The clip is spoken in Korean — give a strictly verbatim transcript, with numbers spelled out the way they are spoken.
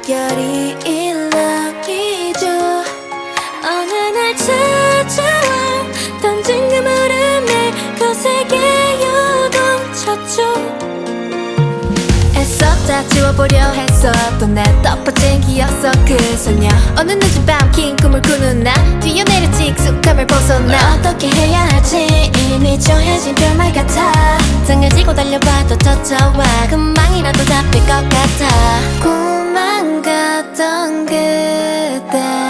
물결이 일렁이죠. 어느 날 찾아와 던진 그 물음에 거세게 요동쳤죠. 애썼다 지워보려 했었던 내 덮어진 기억 속 그 소녀. 어느 늦은 밤 긴 꿈을 꾸는 나 뛰어내렸지 익숙함을 벗어나. 어떻게 해야 할지 이미 정해진 별말 같아. 등을 지고 달려봐도 젖어와 금방이라도 잡힐 것 같아. 꿈만 같던 그때